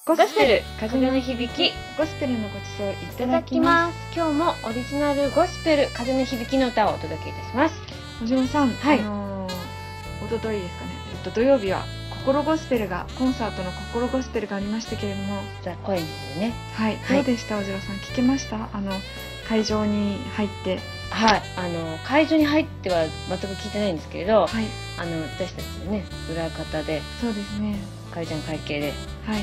ゴスペル風の響き、 ゴスペルのごちそういいたただきだきまます。今日もオリジナルゴスペル風の響きの歌をお届けいたします。 す。おじろさん、 はいおとといですかね、土曜日は心ゴスペルがコンサートの心ゴスペルがありましたけれども、 ザ・コエンジね。 はい、 はいどうでした、おじろさん、聞けました？会場に入って。 はい、会場に入っては全く聞いてないんですけれど、 はい、 私たちね、裏方でそうですね。 会場の会計ではい、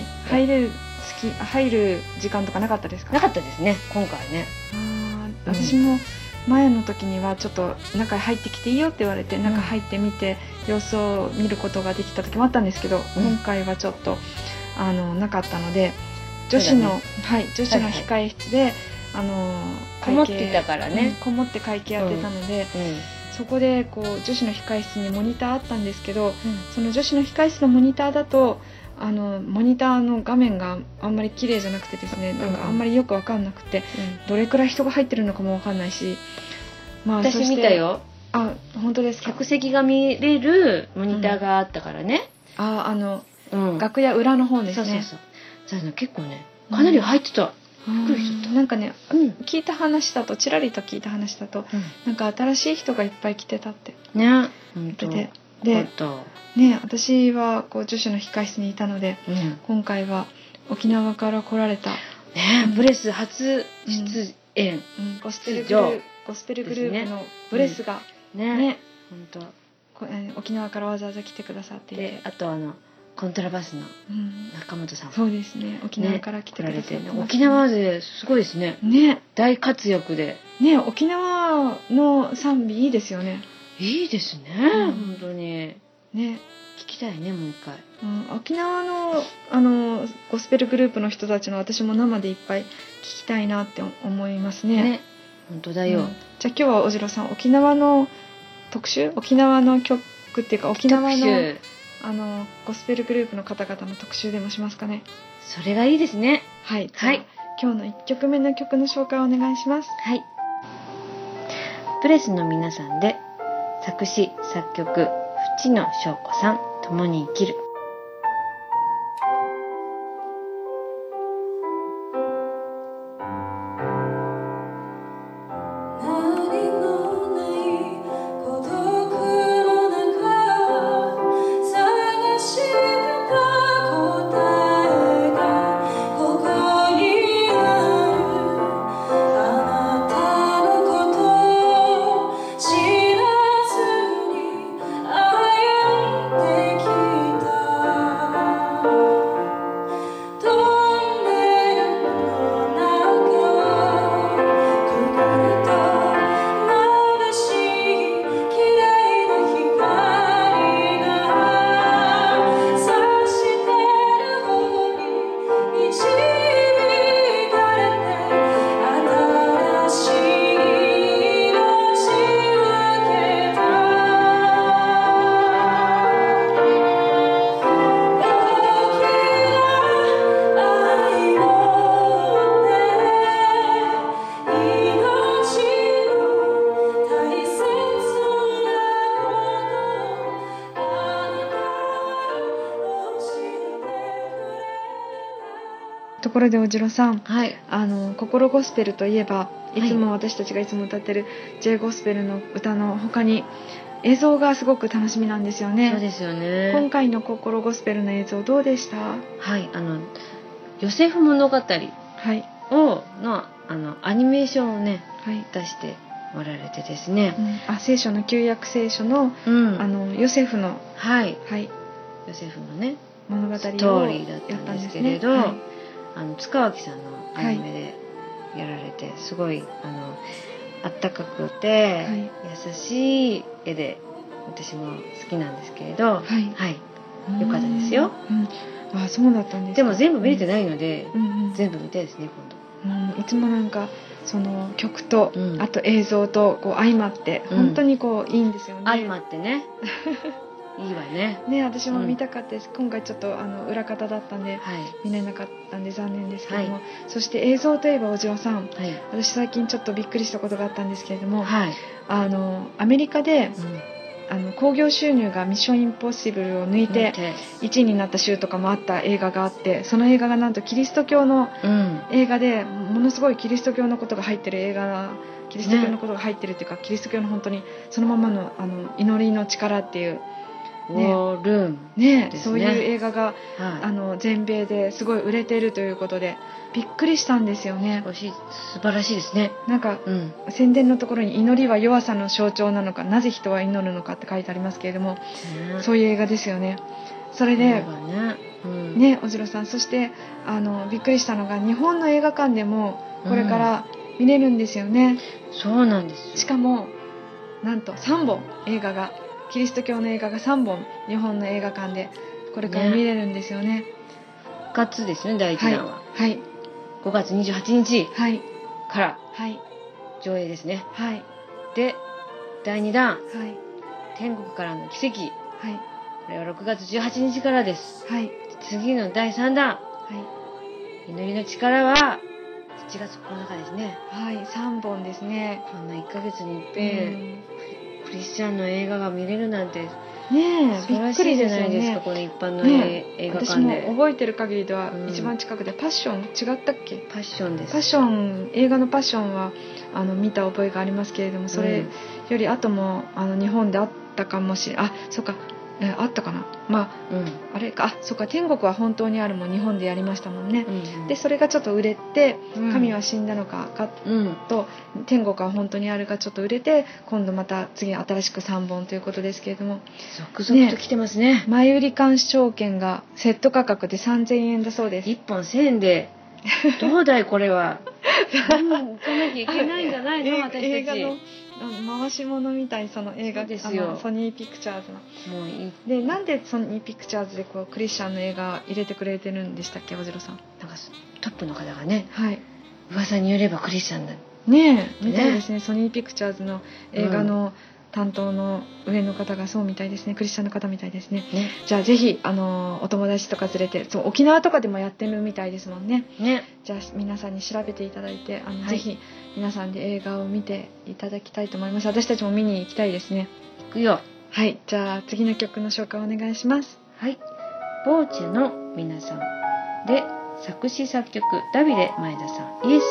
入る時間とかなかったですか？ なかったですね、今回ね。 私も前の時にはちょっと中に入ってきていいよって言われて、中入ってみて様子を見ることができた時もあったんですけど、今回はちょっとなかったので、女子の、女子の控え室で、 こもってたからね、 こもって会計やってたので、そこでこう女子の控え室にモニターあったんですけど、その女子の控え室のモニターだとモニターの画面があんまり綺麗じゃなくてですね、なんかあんまりよく分かんなくて、どれくらい人が入ってるのかも分かんないし、 私見たよ。 あ、本当ですか？ 客席が見れるモニターがあったからね。 楽屋裏の方ですね。 そう結構ね、かなり入ってた。びっくりしちゃった。 なんかね、聞いた話だと、ちらりと聞いた話だと、なんか新しい人がいっぱい来てたってね。 言ってて、でね、私はこう女子の控室にいたので、今回は沖縄から来られたブレス初出演、 ゴスペルグループのブレスがね、本当沖縄からわざわざ来てくださっていて、 あとコントラバスの中本さん、 そうですね、沖縄から来てくださって、 沖縄ですごいですね。大活躍でね、沖縄の賛美いいですよね。 いいですね、本当にね。 聞きたいね、もう一回。 沖縄のゴスペルグループの人たちの私も生でいっぱい聞きたいなって思いますね。 本当だよ。 じゃあ今日はおじろさん、沖縄の特集、沖縄の曲っていうか沖縄のゴスペルグループの方々の特集でもしますかね。 それがいいですね。 はい。今日の1曲目の曲の紹介をお願いします。 はい。プレスの皆さんで作詞作曲淵野翔子さん、共に生きる。 ところでおじろさん、心ゴスペルといえば、いつも私たちがいつも歌ってる J ゴスペルの歌の他に映像がすごく楽しみなんですよね。 そうですよね。 今回の心ゴスペルの映像どうでした？ はい、ヨセフ物語をアニメーションをね、出しておられてですね、 聖書の旧約聖書の、ヨセフのヨセフのね物語をストーリーだったんですけれど、塚脇さんのアニメでやられて、すごいあったかくて、優しい絵で私も好きなんですけれど、よかったですよ。 そうだったんですか。 でも全部見れてないので、全部見たいですね、 今度。いつもなんかその曲と、あと映像とこう相まって本当にこういいんですよね。 相まってねいいわね。 私も見たかったです。今回ちょっと裏方だったんで、見れなかったんで残念ですけども、そして映像といえばおじわさん、私最近ちょっとびっくりしたことがあったんですけれども、アメリカで、 興行収入がミッションインポッシブルを抜いて1位になった週とかもあった映画があって、その映画がなんとキリスト教の映画で、ものすごいキリスト教のことが入ってる映画、キリスト教のことが入ってるっていうか、キリスト教の本当にそのままの祈りの力っていうウォールームね、そういう映画が、全米ですごい売れているということでびっくりしたんですよね。 素晴らしいですね。 なんか、宣伝のところに祈りは弱さの象徴なのか、なぜ人は祈るのかって書いてありますけれども、そういう映画ですよね。それでね、おじろさん、そしてびっくりしたのが日本の映画館でもこれから見れるんですよね。 そうなんですよ。 しかもなんと3本映画が、キリスト教の映画が3本日本の映画館でこれから見れるんですよね。 復活ですね、第1弾は。 はい、 5月28日からはい上映ですね。 はい、 で第2弾、 はい、 天国からの奇跡、 はい、 これは6月18日からです。 はい、 次の第3弾、 はい、 祈りの力は7月9日ですね。 はい、3本ですね。 こんな1ヶ月に一遍クリスチャンの映画が見れるなんてねえ、 素晴らしいじゃないですか、この一般の映画館で。 私も覚えてる限りでは一番近くでパッション違ったっけ？ パッションです。 パッション、映画のパッションは見た覚えがありますけれども、それより後も日本であったかもしれない。あ、そうか、あったかな。まあ、あれか、そうか、天国は本当にあるも日本でやりましたもんね。でそれがちょっと売れて、神は死んだのかと天国は本当にあるがちょっと売れて、今度また次新しく3本ということですけれども、 続々と来てますね。 前売り鑑賞券がセット価格で3000円だそうです。 1本1000円でどうだいこれは。行かなきゃいけないんじゃないの、私たち。 映画の回し物みたい、その映画ですよ、ソニーピクチャーズの。もういい。でなんでソニーピクチャーズでこうクリスチャンの映画入れてくれてるんでしたっけ、おじろさん。 なんかトップの方がね、 はい、 噂によればクリスチャンだねえ、みたいですね。ソニーピクチャーズの映画の担当の上の方がそうみたいですね。クリスチャンの方みたいですね。じゃあぜひお友達とか連れて、そう沖縄とかでもやってるみたいですもんね。じゃあ皆さんに調べていただいてぜひ皆さんで映画を見ていただきたいと思います。私たちも見に行きたいですね。 行くよ。 はい、じゃあ次の曲の紹介お願いします。 はい、ボーチェの皆さんで作詞作曲ダビデ前田さん、イエス。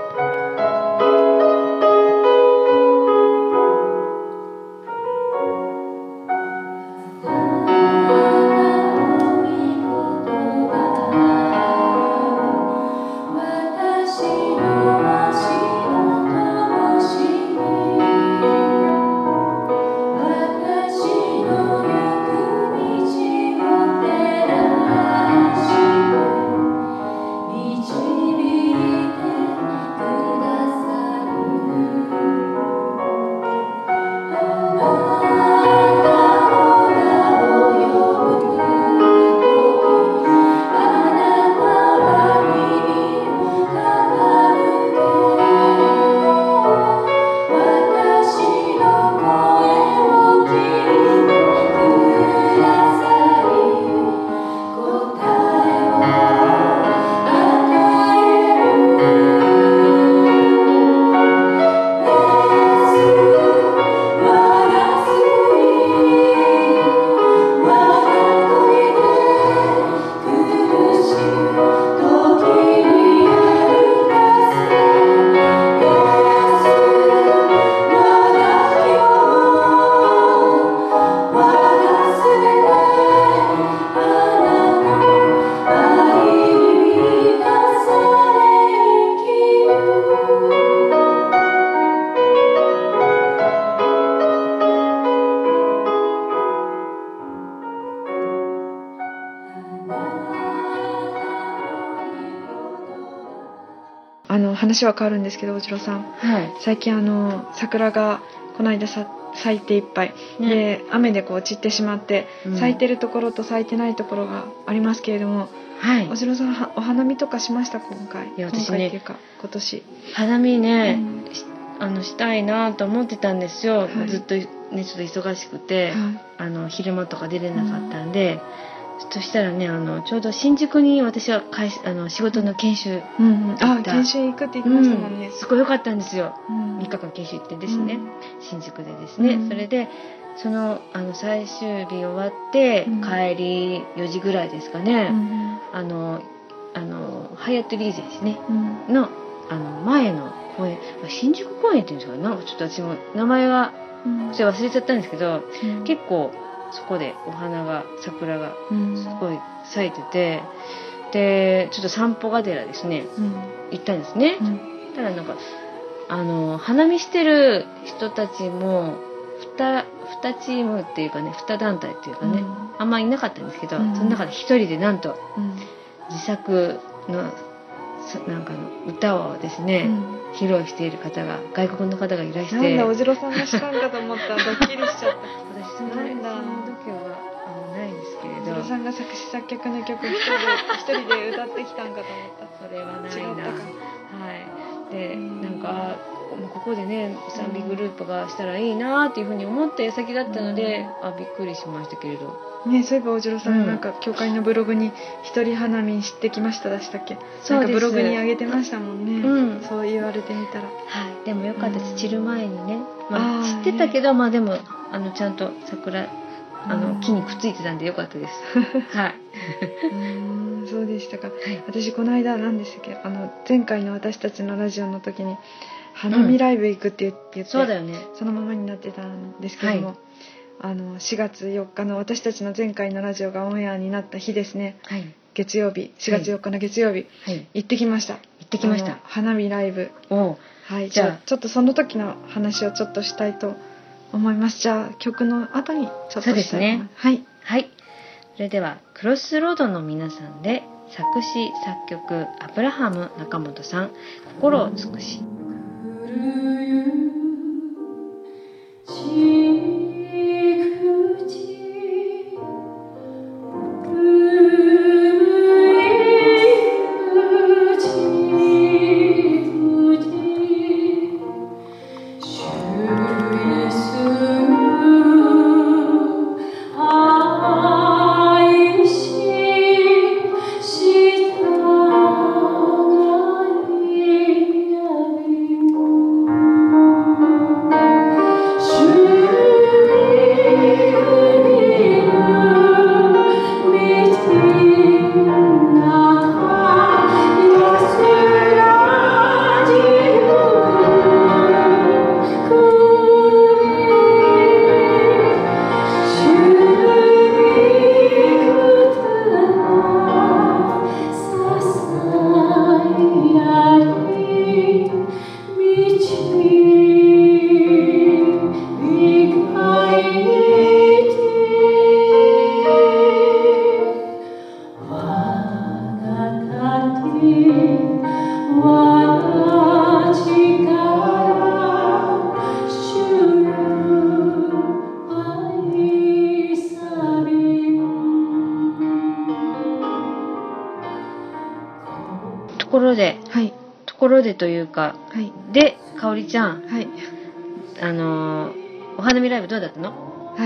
話は変わるんですけど、おじろさん、最近桜がこの間咲いていっぱい、で雨でこう散ってしまって、咲いてるところと咲いてないところがありますけれども、おじろさんお花見とかしました今回？ いや私今回っていうか今年花見ね、したいなと思ってたんですよ、ずっとねちょっと忙しくて、昼間とか出れなかったんで、 そしたらねちょうど新宿に私は仕事の研修研修行くって言ってましたもんね。 すごい良かったんですよ。3日間研修行ってですね、新宿でですね、それでその最終日終わって、帰り4時ぐらいですかね、ハイアットリーゼですね、の前の公園、新宿公園っていうんですかね、なんかちょっと私も名前はそれ忘れちゃったんですけど、結構そこで桜がすごい咲いてて、でちょっと散歩がてらですね、行ったんですね。ただなんか花見してる人たちも2チームっていうかね、2団体っていうかね、あんまりいなかったんですけど、その中で1人でなんと自作のなんかの歌をですね、披露している方が、外国の方がいらして、 なんだおじろさんがしたんかと思ったらドッキリしちゃった。 私その度胸がないんですけれど、 おじろさんが作詞作曲の曲一人で歌ってきたんかと思った。 それはないな。 違ったか。 はい。でなんかここでね賛美グループがしたらいいなっていうふうに思った矢先だったので、びっくりしましたけれど。 ね、そういえばおじろさん、なんか教会のブログに一人花見知ってきましたでしたっけ？なんかブログに上げてましたもんね。そう言われてみたら。はい。 でもよかったです。散る前にね。散ってたけど、でもちゃんと桜木にくっついてたんでよかったです。はい。 そうでしたか。私この間なんですけど、前回の私たちのラジオの時に花見ライブ行くって言って、 そうだよね。 そのままになってたんですけども。4月4日の私たちの前回のラジオがオンエアになった日ですね、月曜日、4月4日の月曜日、行ってきました。花見ライブ。じゃあちょっとその時の話をちょっとしたいと思います。じゃあ曲の後にちょっとしたいと思います。そうですね。はい。 それではクロスロードの皆さんで作詞作曲アブラハム中本さん、心を尽くし。ところでというか、でかおりちゃん、お花見ライブどうだったの？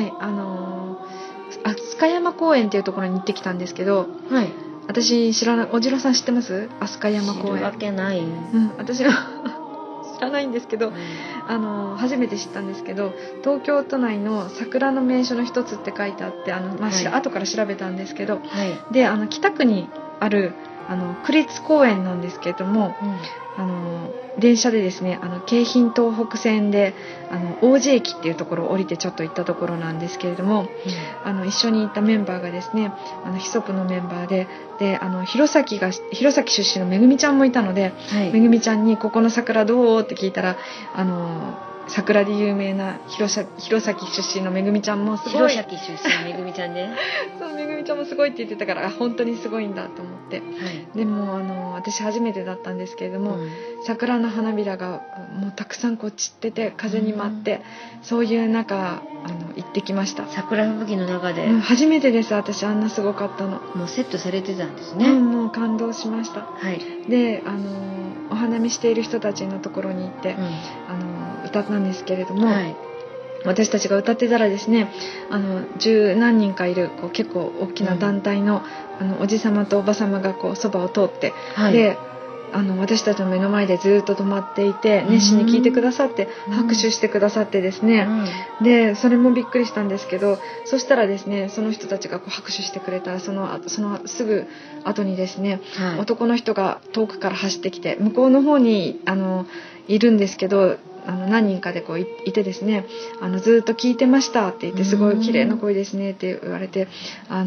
飛鳥山公園っていうところに行ってきたんですけど、私おじろさん知ってます？飛鳥山公園。 知るわけない。 私は知らないんですけど、初めて知ったんですけど、東京都内の桜の名所の一つって書いてあって、後から調べたんですけど、で北区にある区立公園なんですけれども、電車でですね、京浜東北線で王子駅っていうところを降りてちょっと行ったところなんですけれども、一緒に行ったメンバーがですね、ヒソプのメンバーで弘前出身のめぐみちゃんもいたので、めぐみちゃんにここの桜どうって聞いたら、桜で有名な弘前出身のめぐみちゃんもすごい、 弘前出身めぐみちゃんねそう、めぐみちゃんもすごいって言ってたから、本当にすごいんだと思って、でも私初めてだったんですけれども、桜の花びらがもうたくさんこう散ってて風に舞って、そういう中行ってきました。 桜吹雪の中で、 初めてです。私あんなすごかったの。 もうセットされてたんですね。 もう感動しました。でお花見している人たちのところに行って、歌ったんですけれども、 私たちが歌ってたらですね、十何人かいる結構大きな団体の、おじさまとおばさまがそばを通って、はい、で私たちの目の前でずっと止まっていて、熱心に聞いてくださって拍手してくださってですね、でそれもびっくりしたんですけど、そしたらですね、その人たちが拍手してくれたらそのすぐ後にですね、はい、男の人が遠くから走ってきて、向こうの方にいるんですけど、何人かでいてですね、ずっと聞いてましたって言って、すごい綺麗な声ですねって言われて、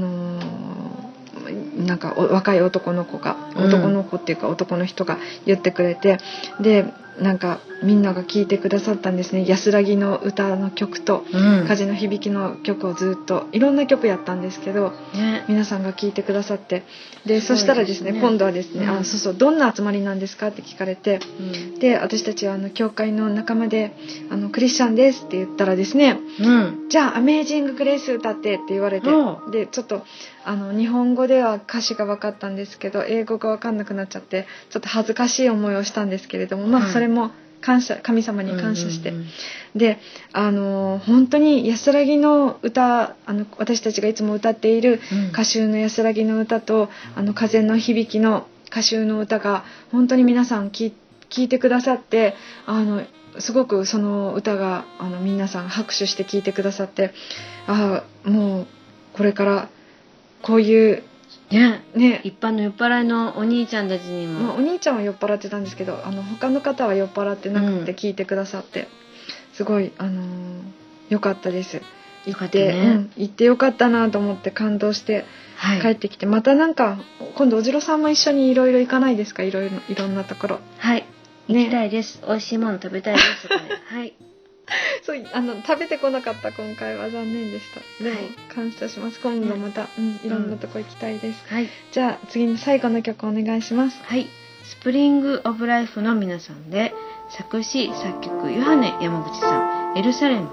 なんか若い男の子っていうか男の人が言ってくれて、でなんかみんなが聴いてくださったんですね。安らぎの歌の曲と、風の響きの曲をずっといろんな曲やったんですけど、皆さんが聴いてくださって、でそしたらですね、今度はですね、そうどんな集まりなんですかって聞かれて、で私たちは教会の仲間でクリスチャンですって言ったらですね、じゃあアメージンググレース歌ってって言われて、でちょっと日本語では歌詞が分かったんですけど、英語が分かんなくなっちゃって、ちょっと恥ずかしい思いをしたんですけれども、それも神様に感謝して、で本当に安らぎの歌、私たちがいつも歌っている歌集の安らぎの歌と、風の響きの歌集の歌が本当に皆さん聞いてくださって、すごくその歌が皆さん拍手して聞いてくださって、もうこれからこういうね、 一般の酔っ払いのお兄ちゃんたちにも、 お兄ちゃんは酔っ払ってたんですけど、他の方は酔っ払ってなくて聞いてくださって、すごい良かったです。行ってよかったなと思って感動して帰ってきて、またなんか今度おじろさんも一緒にいろいろ行かないですか？いろんなところ。 はい、行きたいです。美味しいもの食べたいです。はい。 そう食べてこなかった今回は残念でした。でも感謝します。今度また、いろんなとこ行きたいです。はい。じゃあ次の最後の曲お願いします。 はい。スプリングオブライフの皆さんで、作詞作曲ヨハネ山口さん、エルサレム。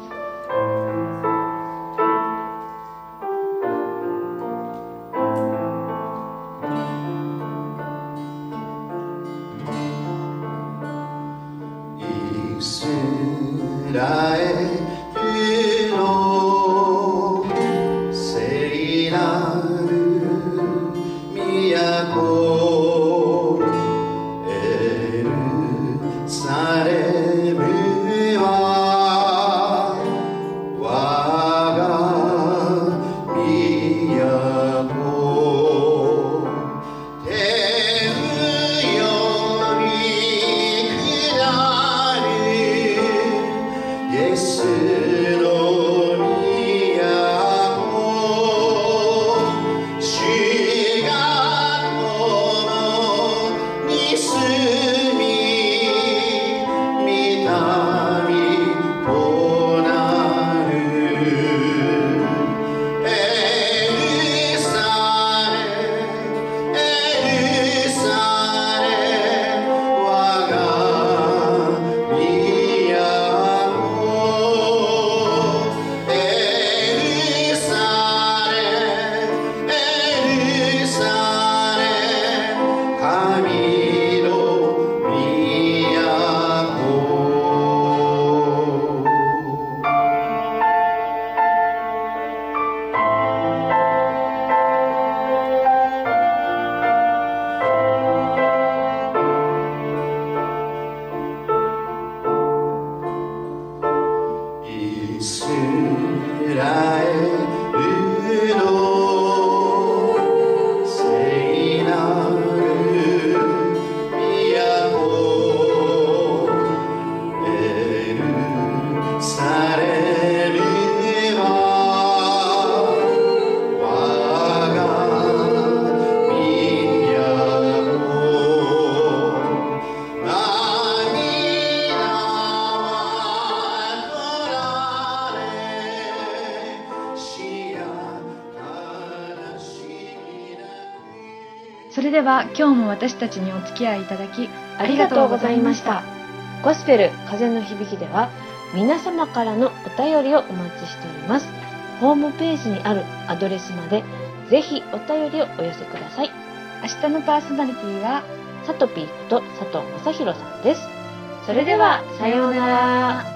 それでは今日も私たちにお付き合いいただきありがとうございました。ゴスペル風の響きでは皆様からのお便りをお待ちしております。ホームページにあるアドレスまでぜひお便りをお寄せください。 明日のパーソナリティはサトピーこと佐藤正弘さんです。それではさようなら。